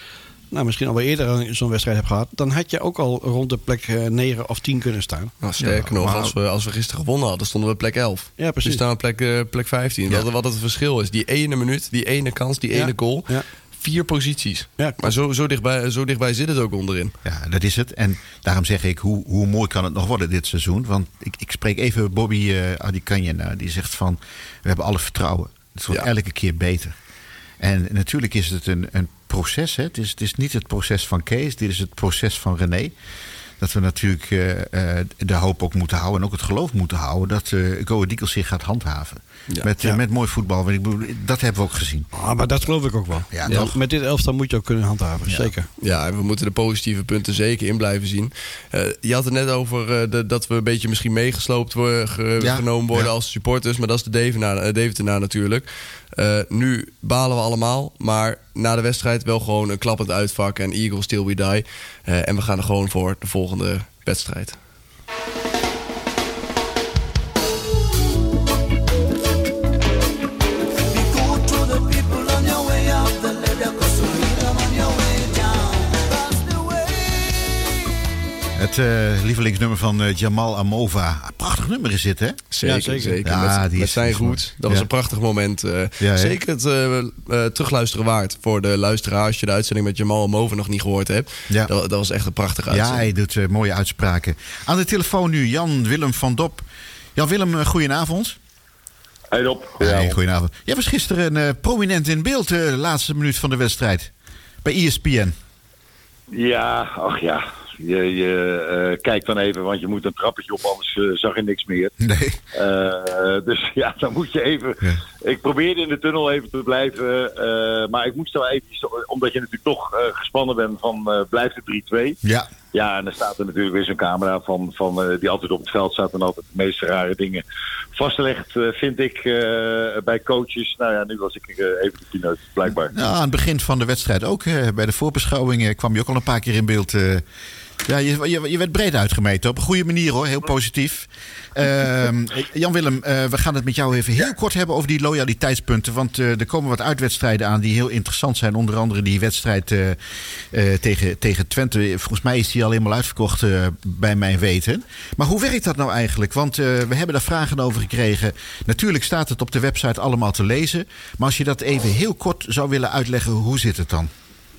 nou, misschien al wel eerder zo'n wedstrijd hebt gehad, dan had je ook al rond de plek uh, negen of tien kunnen staan. Nou, sterker nog, maar, als we, als we gisteren gewonnen hadden, stonden we plek elf. Ja, precies. Nu staan we plek, uh, plek vijftien. Ja. Wat, wat het verschil is, die ene minuut, die ene kans, die ja. ene goal. Ja. Vier posities. Ja, maar zo, zo, dichtbij, zo dichtbij zit het ook onderin. Ja, dat is het. En daarom zeg ik, hoe, hoe mooi kan het nog worden dit seizoen? Want ik, ik spreek even Bobby uh, Adikanje, die zegt van, we hebben alle vertrouwen. Het wordt ja. elke keer beter. En natuurlijk is het een, een proces. Hè? Het, is, het is niet het proces van Kees, dit is het proces van René. Dat we natuurlijk uh, uh, de hoop ook moeten houden en ook het geloof moeten houden dat uh, Go Ahead Eagles zich gaat handhaven. Ja. Met, uh, ja. met mooi voetbal. Ik bedoel, dat hebben we ook gezien. Ah, maar dat geloof ik ook wel. Ja, ja, met dit elftal moet je ook kunnen handhaven, ja. zeker. Ja, en we moeten de positieve punten zeker in blijven zien. Uh, je had het net over uh, de, dat we een beetje misschien meegesloopt worden, ge, ja. genomen worden ja. als supporters. Maar dat is de Devenaar, Deventenaar natuurlijk. Uh, nu balen we allemaal, maar na de wedstrijd wel gewoon een klappend uitvak en Eagles till we die. Uh, en we gaan er gewoon voor de volgende wedstrijd. Het uh, lievelingsnummer van uh, Jamal Amova. Prachtig nummer is dit, hè? Zeker, ja, zeker. zeker. Ja, met, die met zijn goed. Dat ja. was een prachtig moment. Uh, ja, zeker het uh, uh, terugluisteren waard voor de luisteraar. Als je de uitzending met Jamal Amova nog niet gehoord hebt. Ja. Dat, dat was echt een prachtige uitzending. Ja, hij doet uh, mooie uitspraken. Aan de telefoon nu Jan-Willem van Dop. Jan-Willem, uh, goedenavond. Hey Dop. Hey, goedenavond. Jij was gisteren uh, prominent in beeld de uh, laatste minuut van de wedstrijd. Bij E S P N. Ja, ach ja. Je, je uh, kijkt dan even, want je moet een trappetje op, anders uh, zag je niks meer. Nee. Uh, dus ja, dan moet je even... Ja. Ik probeerde in de tunnel even te blijven, uh, maar ik moest wel even... Omdat je natuurlijk toch uh, gespannen bent van uh, blijft het drie twee. Ja. Ja, en dan staat er natuurlijk weer zo'n camera van, van uh, die altijd op het veld staat en altijd de meeste rare dingen vastgelegd, uh, vind ik, uh, bij coaches. Nou ja, nu was ik uh, even de pineut, blijkbaar. Nou, aan het begin van de wedstrijd ook. Uh, bij de voorbeschouwing uh, kwam je ook al een paar keer in beeld. Uh, ja, je, je, je werd breed uitgemeten op een goede manier hoor, heel positief. Uh, Jan-Willem, uh, we gaan het met jou even heel kort hebben over die loyaliteitspunten. Want uh, er komen wat uitwedstrijden aan die heel interessant zijn. Onder andere die wedstrijd uh, uh, tegen, tegen Twente. Volgens mij is die al helemaal uitverkocht uh, bij mijn weten. Maar hoe werkt dat nou eigenlijk? Want uh, we hebben daar vragen over gekregen. Natuurlijk staat het op de website allemaal te lezen. Maar als je dat even heel kort zou willen uitleggen, hoe zit het dan?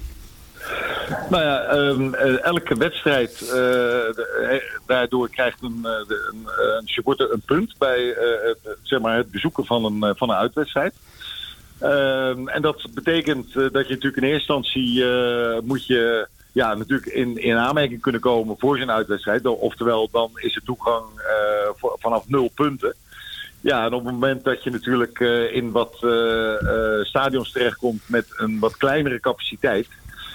Nou ja, um, uh, elke wedstrijd, uh, de, daardoor krijgt een, uh, de, een, een supporter een punt bij uh, het, zeg maar het bezoeken van een, uh, van een uitwedstrijd. Um, en dat betekent uh, dat je natuurlijk in eerste instantie uh, moet je ja, natuurlijk in, in aanmerking kunnen komen voor zo'n uitwedstrijd. Oftewel, dan is de toegang uh, voor, vanaf nul punten. Ja, en op het moment dat je natuurlijk uh, in wat uh, uh, stadions terechtkomt met een wat kleinere capaciteit.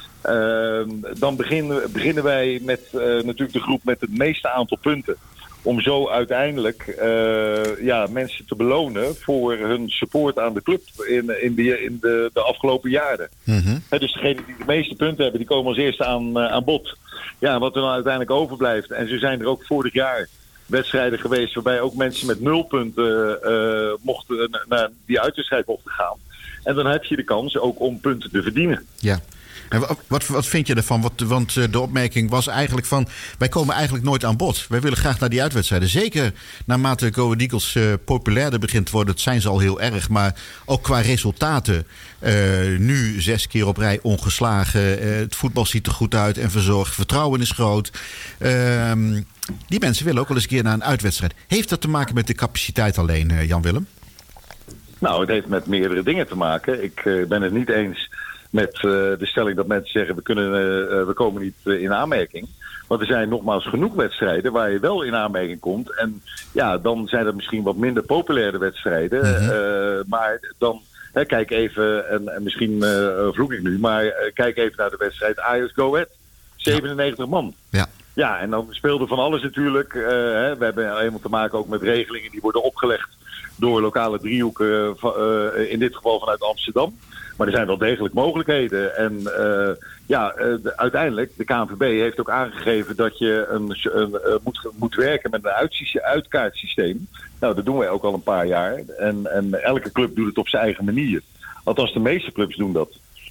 Uh, dan beginnen, beginnen wij met uh, natuurlijk de groep met het meeste aantal punten. Om zo uiteindelijk uh, ja, mensen te belonen voor hun support aan de club in, in, de, in de, de afgelopen jaren. Mm-hmm. He, dus degenen die de meeste punten hebben, die komen als eerste aan, uh, aan bod. Ja, wat er dan uiteindelijk overblijft. En zo zijn er ook vorig jaar wedstrijden geweest waarbij ook mensen met nul punten uh, mochten, naar die uitwedstrijd mochten gaan. En dan heb je de kans ook om punten te verdienen. Ja. En wat, wat vind je ervan? Wat, want de opmerking was eigenlijk van, wij komen eigenlijk nooit aan bod. Wij willen graag naar die uitwedstrijden. Zeker naarmate Go Ahead Eagles uh, populairder begint te worden. Dat zijn ze al heel erg. Maar ook qua resultaten. Uh, nu zes keer op rij ongeslagen. Uh, het voetbal ziet er goed uit en verzorgd. Vertrouwen is groot. Uh, die mensen willen ook wel eens een keer naar een uitwedstrijd. Heeft dat te maken met de capaciteit alleen, uh, Jan-Willem? Nou, het heeft met meerdere dingen te maken. Ik uh, ben het niet eens met uh, de stelling dat mensen zeggen, we, kunnen, uh, we komen niet uh, in aanmerking. Want er zijn nogmaals genoeg wedstrijden waar je wel in aanmerking komt. En ja, dan zijn er misschien wat minder populaire wedstrijden. Mm-hmm. Uh, maar dan, hè, kijk even, en, en misschien uh, vloek ik nu, maar uh, kijk even naar de wedstrijd Ajax Go Ahead. zevenennegentig ja. man. Ja. Ja, en dan speelde van alles natuurlijk. Uh, hè, we hebben helemaal te maken ook met regelingen die worden opgelegd door lokale driehoeken, uh, in dit geval vanuit Amsterdam. Maar er zijn wel degelijk mogelijkheden. En uh, ja, uh, de, uiteindelijk, de K N V B heeft ook aangegeven dat je een, een, uh, moet, moet werken met een uitkaartsysteem. Nou, dat doen wij ook al een paar jaar. En, en elke club doet het op zijn eigen manier. Althans, de meeste clubs doen dat.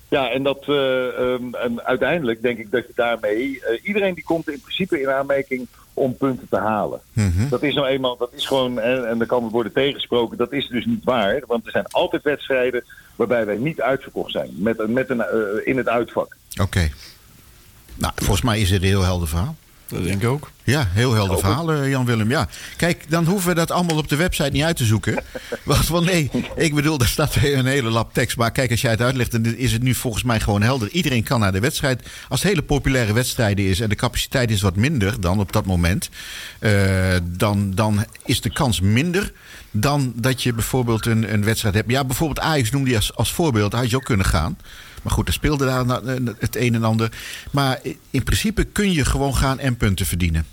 Ja, en, dat, uh, um, en uiteindelijk denk ik dat je daarmee... Uh, iedereen die komt in principe in aanmerking om punten te halen. Mm-hmm. Dat is nou eenmaal, dat is gewoon... En, en dan kan het worden tegensproken, dat is dus niet waar. Want er zijn altijd wedstrijden waarbij wij niet uitverkocht zijn. Met, met een, uh, in het uitvak. Oké. Okay. Nou, volgens mij is het een heel helder verhaal. Dat denk ik ook. Ja, heel helder verhaal, uh, Jan-Willem. Ja. Kijk, dan hoeven we dat allemaal op de website niet uit te zoeken. Want, want nee, ik bedoel, daar staat weer een hele lap tekst. Maar kijk, als jij het uitlegt, dan is het nu volgens mij gewoon helder. Iedereen kan naar de wedstrijd. Als het hele populaire wedstrijden is en de capaciteit is wat minder dan op dat moment... Uh, dan, dan is de kans minder dan dat je bijvoorbeeld een, een wedstrijd hebt. Ja, bijvoorbeeld Ajax noemde je als, als voorbeeld. Daar had je ook kunnen gaan. Maar goed, er speelde daar het een en ander. Maar in principe kun je gewoon gaan en punten verdienen.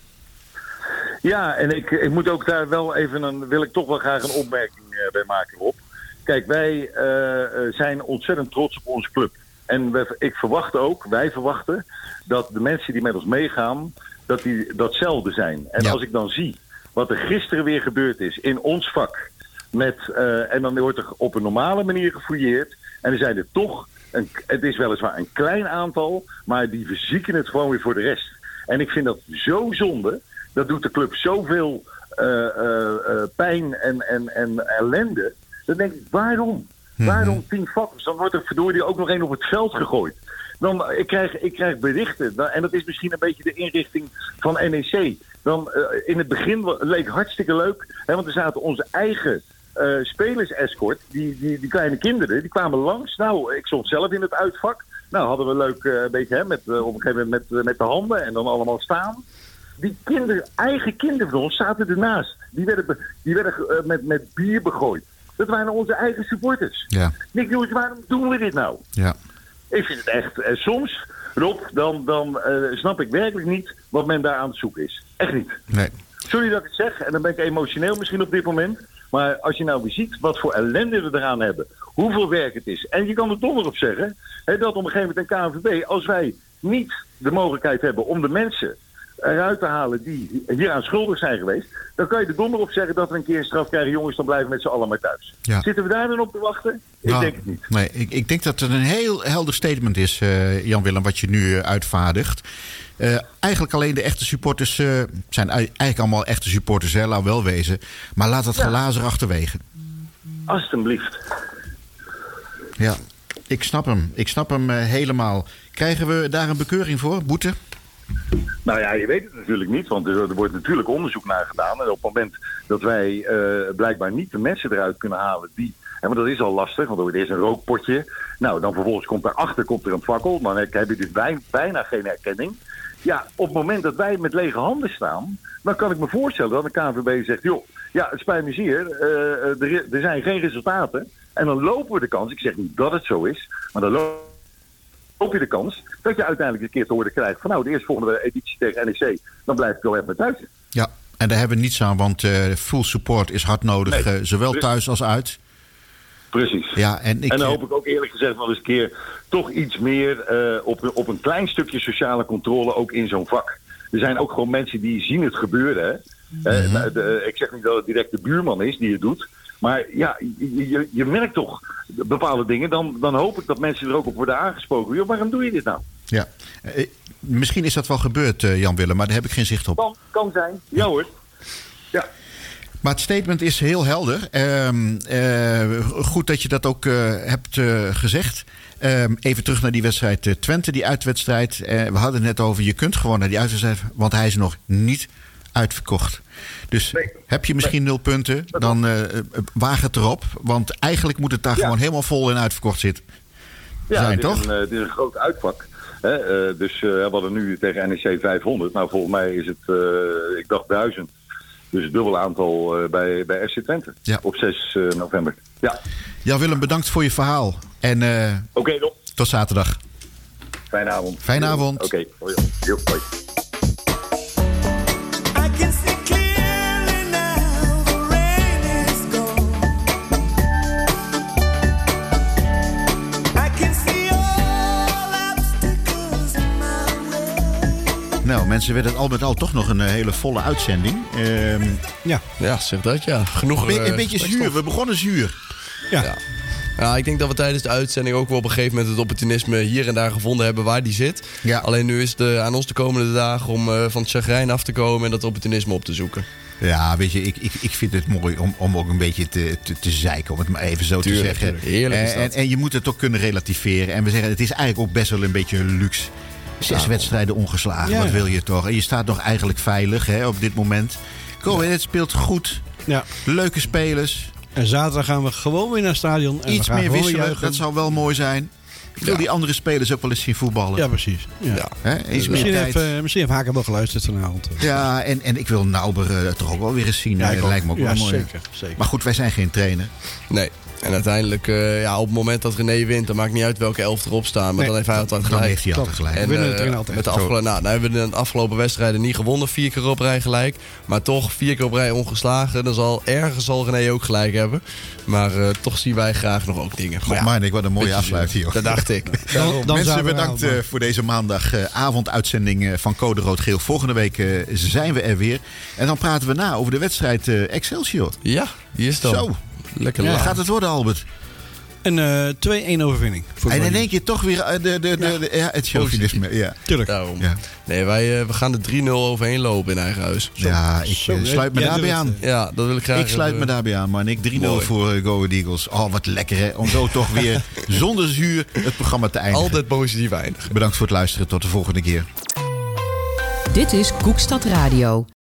Ja, en ik, ik moet ook daar wel even een, wil ik toch wel graag een opmerking uh, bij maken, Rob. Kijk, wij uh, zijn ontzettend trots op onze club. En we, ik verwacht ook, wij verwachten, dat de mensen die met ons meegaan, dat die datzelfde zijn. En ja. Als ik dan zie wat er gisteren weer gebeurd is in ons vak, met, uh, en dan wordt er op een normale manier gefouilleerd, en er zijn er toch, een, het is weliswaar een klein aantal, maar die verzieken het gewoon weer voor de rest. En ik vind dat zo zonde. Dat doet de club zoveel uh, uh, uh, pijn en, en, en ellende. Dan denk ik, waarom? Mm-hmm. Waarom tien vakkers? Dan wordt er verdorie ook nog één op het veld gegooid. Dan, ik, krijg, ik krijg berichten. Dan, en dat is misschien een beetje de inrichting van N E C. Dan, uh, in het begin leek hartstikke leuk. Hè, want er zaten onze eigen uh, spelersescort. Die, die, die kleine kinderen, die kwamen langs. Nou, ik stond zelf in het uitvak. Nou, hadden we leuk uh, een beetje hè, met, uh, op een gegeven moment met, uh, met de handen. En dan allemaal staan. Die kinderen, eigen kinderen van ons zaten ernaast. Die werden, die werden uh, met, met bier begooid. Dat waren onze eigen supporters. Ja. Nick, jongens, waarom doen we dit nou? Ja. Ik vind het echt... Uh, soms, Rob, dan, dan uh, snap ik werkelijk niet wat men daar aan het zoeken is. Echt niet. Nee. Sorry dat ik het zeg, en dan ben ik emotioneel misschien op dit moment. Maar als je nou weer ziet wat voor ellende we eraan hebben. Hoeveel werk het is. En je kan er toch nog op zeggen, hè, dat op een gegeven moment een K N V B... als wij niet de mogelijkheid hebben om de mensen eruit te halen die hieraan schuldig zijn geweest, dan kan je er donder op zeggen dat we een keer een straf krijgen. Jongens, dan blijven we met z'n allen maar thuis. Ja. Zitten we daar dan op te wachten? Ik nou, denk het niet. Nee, ik, ik denk dat het een heel helder statement is, uh, Jan-Willem, wat je nu uh, uitvaardigt. Uh, eigenlijk alleen de echte supporters uh, zijn eigenlijk allemaal echte supporters, hè, laat wel wezen. Maar laat dat ja. glazer achterwege. Alsjeblieft. Ja, ik snap hem. Ik snap hem uh, helemaal. Krijgen we daar een bekeuring voor, boete? Nou ja, je weet het natuurlijk niet, want er, er wordt natuurlijk onderzoek naar gedaan. En op het moment dat wij uh, blijkbaar niet de mensen eruit kunnen halen die... En maar dat is al lastig, want er wordt eerst een rookpotje. Nou, dan vervolgens komt daarachter komt er een fakkel. Dan heb je dus bij, bijna geen herkenning. Ja, op het moment dat wij met lege handen staan, dan kan ik me voorstellen dat de K N V B zegt, joh, ja, het spijt me zeer, uh, er, er zijn geen resultaten. En dan lopen we de kans, ik zeg niet dat het zo is, maar dan lopen loop je de kans dat je uiteindelijk een keer te horen krijgt van nou, de eerstvolgende editie tegen N E C, dan blijf ik wel even thuis. Ja, en daar hebben we niets aan, want uh, full support is hard nodig, nee, uh, zowel precies. Thuis als uit. Precies. Ja, en, ik, en dan hoop ik ook eerlijk gezegd wel eens een keer toch iets meer uh, op, op een klein stukje sociale controle ook in zo'n vak. Er zijn ook gewoon mensen die zien het gebeuren. Hè? Mm-hmm. Uh, de, ik zeg niet dat het direct de buurman is die het doet. Maar ja, je, je, je merkt toch bepaalde dingen. Dan, dan hoop ik dat mensen er ook op worden aangesproken. Yo, waarom doe je dit nou? Ja, uh, misschien is dat wel gebeurd, uh, Jan-Willem, maar daar heb ik geen zicht op. Kan, kan zijn, ja hoor. Ja. Maar het statement is heel helder. Uh, uh, goed dat je dat ook uh, hebt uh, gezegd. Uh, even terug naar die wedstrijd uh, Twente, die uitwedstrijd. Uh, we hadden het net over, je kunt gewoon naar die uitwedstrijd, want hij is nog niet uitverkocht. Dus nee, heb je misschien nee. nul punten, dan uh, waag het erop. Want eigenlijk moet het daar ja. gewoon helemaal vol en uitverkocht zitten. Ja, zijn, het, is toch? Een, uh, het is een groot uitvak. Hè? Uh, dus uh, we hadden nu tegen N E C vijfhonderd. Nou, volgens mij is het, uh, ik dacht duizend. Dus het dubbele aantal uh, bij, bij F C Twente. Ja. Op zes november. Ja. Ja, Willem, bedankt voor je verhaal. En uh, Oké, okay, tot zaterdag. Fijne avond. Fijne avond. Oké, okay. Hoi. Hoi. Nou, mensen, werd het al met al toch nog een uh, hele volle uitzending. Uh, ja. ja, zeg dat ja. Genoeg. Een, uh, een beetje zuur. We begonnen zuur. Ja. ja. Ja, ik denk dat we tijdens de uitzending ook wel op een gegeven moment het opportunisme hier en daar gevonden hebben waar die zit. Ja. Alleen nu is het uh, aan ons de komende dagen om uh, van het chagrijn af te komen en dat opportunisme op te zoeken. Ja, weet je, ik, ik, ik vind het mooi om, om ook een beetje te, te, te zeiken, om het maar even zo Tuurlijk, te zeggen. tuurlijk. Heerlijk is dat. En, en je moet het ook kunnen relativeren. En we zeggen, het is eigenlijk ook best wel een beetje luxe. Zes Ja. wedstrijden ongeslagen, Ja, wat ja. wil je toch? En je staat nog eigenlijk veilig hè, op dit moment. Go Ahead speelt goed. Ja. Leuke spelers. En zaterdag gaan we gewoon weer naar het stadion. En Iets we gaan meer gewoon wisselen, juichen. dat zou wel mooi zijn. Ik wil Ja. die andere spelers ook wel eens zien voetballen. Ja, precies. Ja. Ja. Hè, eens meer Misschien, tijd. heeft, uh, misschien heeft Haken wel geluisterd vanavond. Ja, en, en ik wil Nauber uh, toch ook wel weer eens zien. Ja, Ja, ik dat ook. lijkt me ook Ja, wel mooi. zeker, zeker. Maar goed, wij zijn geen trainer. Nee. En uiteindelijk, uh, ja, op het moment dat René wint, dan maakt niet uit welke elf erop staan. Maar Nee. dan heeft hij altijd Dan gelijk. heeft hij altijd gelijk. En, Winnen uh, de trainer altijd. Met de Zo. afgelopen, nou, nou hebben we de afgelopen wedstrijden niet gewonnen, vier keer op rij gelijk. Maar toch vier keer op rij ongeslagen. Dan zal ergens zal René ook gelijk hebben. Maar uh, toch zien wij graag nog ook dingen. Maar Maar ja, ik wat een mooie beetje afsluiting. joh. dat dacht ik. Dan, dan Mensen, zaten we bedankt aan, uh, maar- voor deze maandagavonduitzending uh, van Code Rood-Geel. Volgende week uh, zijn we er weer. En dan praten we na over de wedstrijd uh, Excelsior. Ja, hier is het dan. Zo. Lekker Ja. Wat laag. gaat het worden, Albert? Een uh, twee-een overwinning. Voor En in Groningen. één keer toch weer uh, de, de, de, de- ja, het chauvinisme. Ja. Tuurlijk. Daarom. Ja. Nee, wij uh, we gaan er drie nul overheen lopen in eigen huis. Ja, ik Zo, uh, hè? sluit me Jij daarbij doet aan. het, Ja, dat wil ik graag. Ik sluit uh, me daarbij aan, man. Ik drie nul Mooi. voor uh, Go Ahead Eagles. Oh, wat lekker hè. Om zo toch weer zonder zuur het programma te eindigen. Altijd positief eindigen. Bedankt voor het luisteren. Tot de volgende keer. Dit is Koekstad Radio.